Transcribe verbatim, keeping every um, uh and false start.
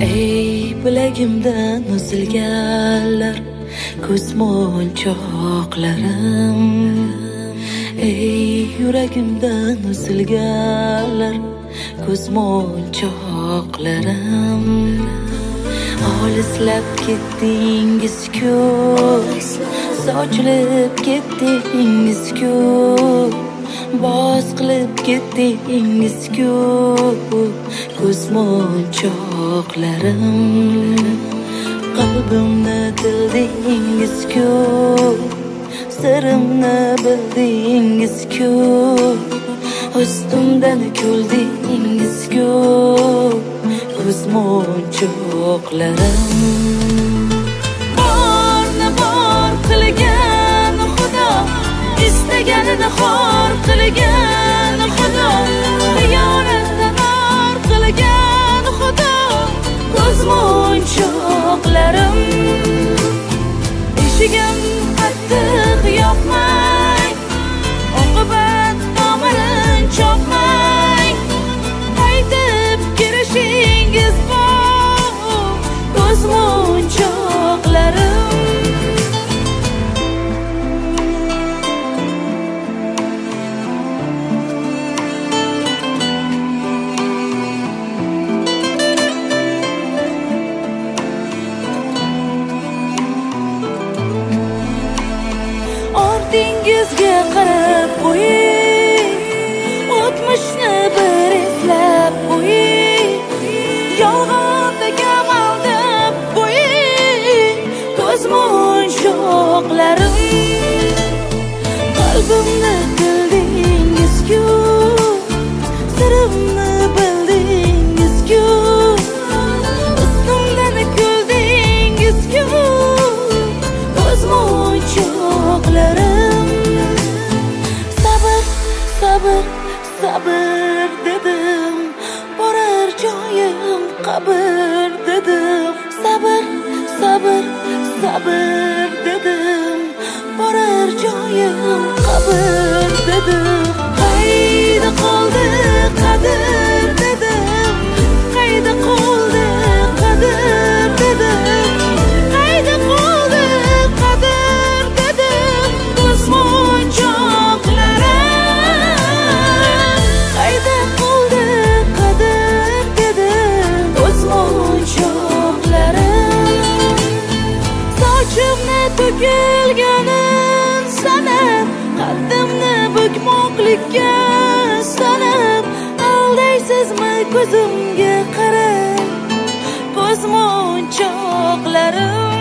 Ey bilagimdan uzilganlar ko'zmonchoqlarim, ey yuragimdan uzilganlar ko'zmonchoqlarim. Olislab ketdingiz-ku, sochilib ketdingiz-ku, boz qilib ketdingiz-ku ko'zmonchoqlarim. Qalbimni tildingiz-ku, sirimni bildingiz-ku, ustimdan kuldingiz-ku ko'zmonchoqlarim. Borni bor qilgan Xudo, istaganini xor qilgan Xudo, xiyonatni nor qilgan Xudo ko'zmonchoqlarim. Eshigim qattiq yopmang, oqibat tomirin chopmang, qaytib kirishingiz bor ko'zmonchoqlarim. Ortingizga qarab qo'ying, o'tmishni bir eslab qo'ying, yolg'onga amaldab qo'ying ko'zmonchoqlarim. Qalbimni bildingiz-ku, sirimni bildingiz-ku, ustimdan kuldingiz-ku ko'zmonchoqlarim. Sabr, sabr, sabr dedim, borar joyim qabr dedim. Sabr, sabr, sabr dedim, borar joyim qabr dedim. Qayda qoldi qadr dedim, qayda qoldi qadr dedim, qayda qoldi qadr dedim ko'zmonchoqlarim. Qayda qoldi qadr dedim ko'zmonchoqlarim. Sochimni to'kilganin sanab, qaddimni bukmoqlikka sanab, aldaysizmi ko'zimga qarab ko'zmonchoqlarim.